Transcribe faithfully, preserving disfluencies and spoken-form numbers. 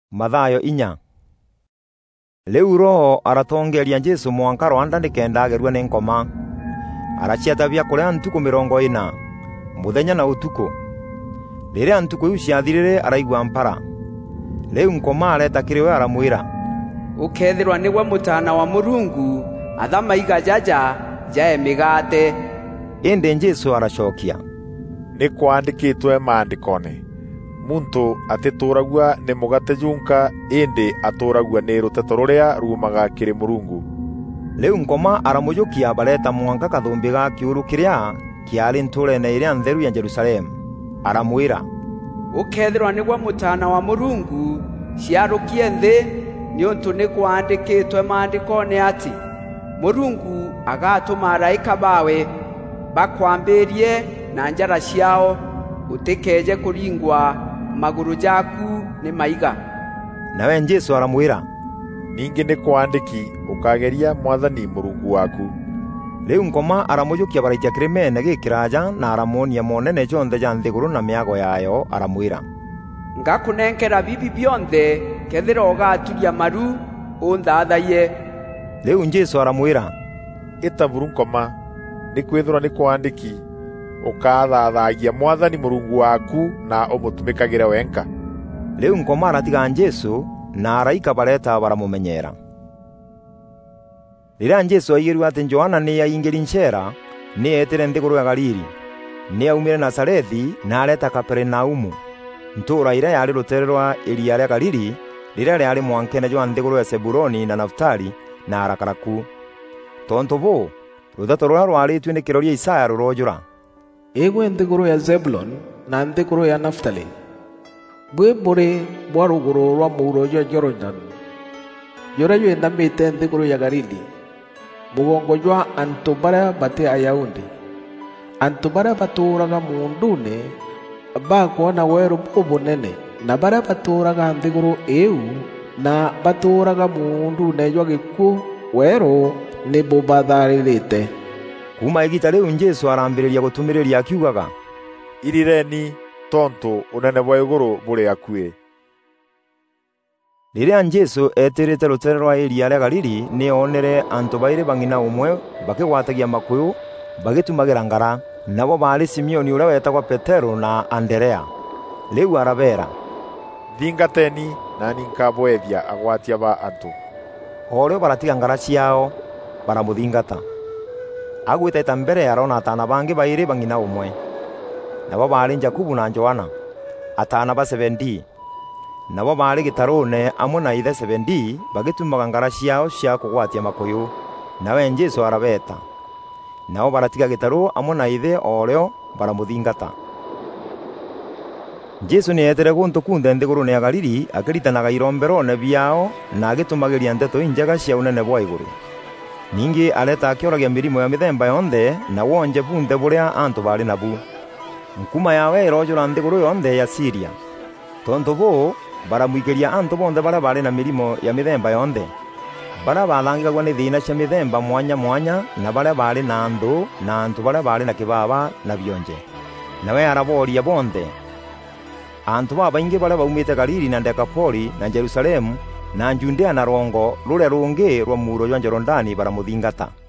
Mathayo inya. Leu Roho aratongeria Jesu mwanka Rwanda nikendagerwa n'enkoma. Araciata byakuria ntuku mirongo ina muthenya na utuku. Riria ntuku iu ciathirire araigua mpara. Leu nkoma areta kiriwe aramwira, ukethirwa niwe mutana wa Murungu, athama iga jaja jae migate. Indi Jesu aracokia, ni kwandikitwe maandikone, muntu atituragua ni mugate junka, indi aturagua ni ruteto ruria rumaga kiri Murungu. Leu nkoma aramujukia bareta mwanka kathumbi ga kiuru kiria kiari nturene iria ntheru ya Jerusalemu. Aramwira, ukethirwa niwe mutana wa Murungu, ciarukie nthi, ni untu ni kwandikitwe maandikone ati, Murungu agatuma araika bawe bakwambirie na njara ciao, utikeje kuringwa maguru jaku ni maiga. Nawe Jesu aramwira, ningi ni kwandiki ukageria Mwathani Murungu waku. Leu nkoma aramujukia baraitia kirimene gikiraja na aramonia monene jonthe ja nthiguru na miago yayo. Aramwira, ngakunenkera bibi byonthe kethira ugaturia maru unthathaie. Leu Jesu aramwira, itaburu nkoma, ni kwithura ni kwandiki ukathathagia Mwathani Murungu waku na umutumikagire wenka. Leu nkoma aratiga Jesu na araika bareta baramumenyera. Riria Jesu aigirwa ati Johana ni yaingiri nchera, ni etire nthiguru ya Galili. Ni aumire Nazarethi na areta Kapernaumu, ntura ira yari rutere rwa iria ria Galili, riria riari mwankene jwa nthiguru ya Sebuloni na Naftali na arakaraku. Tonto bo rutheto ruria rwaritwe ni kiroria Isaya rurojura, egwe nthiguru ya Zebulon na nthiguru ya Naftali, bwe buri bwa ruguru rwa muuro jwa Jordan, jura jwendamite nthiguru ya Galili, mugongo jwa antu baria bati Ayahudi, antu baria baturaga mundune bakwona weru bubunene, na baria baturaga nthiguru iu na baturaga mundune jwa gikuo weru ni bubatharirite. Kuma igita riu Jesu arambiriria gutumiriria akiugaga, irireni tonto unene bwa iguru buri akuire. Riria Jesu etirite rutere rwa iria ria Galili, ni onere antu baire bang'ina umwe bakigwatagia makuyu bagitumagira ngara, nabo bari Simioni uria wetagwa Petero na Anderea. Leu arabera, thingateni nani nkabwethia agwatia ba antu. Oreo baratiga ngara ciao baramuthingata. Agwita ita mbere arona atana bangi baire bang'ina umwe, nabo bari Jakubu na Johana, atana ba Zebedi. Nabo bari gitarone amwe na ithe Zebedi bagitumaga ngara ciao cia kugwatia makuyu. Nawe Jesu arabeta, nao baratiga gitaru amwe na ithe oreo baramuthingata. Jesu ni etere guntu kunthe nthiguru ya Galili akiritanaga iromberone biao na agitumagiria nteto injega cia unene bwa iguru. Ningi areta akioragia mirimo ya mithemba yonthe na wonje bunthe buria antu bari nabu. Nkuma yawe irojura nthiguru yonthe ya Siria. Tonto bo baramuigeria antu bonthe baria bari na mirimo ya mithemba yonthe, baria bathangagwa ni thina cia mithemba mwanya mwanya, na baria bari na nthu na antu baria bari na kibaba na bionje. Nawe araboria bonthe. Antu babaingi baria baumite Galili na Dekapoli na Jerusalemu na Judea na rongo ruria rungi rwa muuro jwa Jorodani baramuthingata.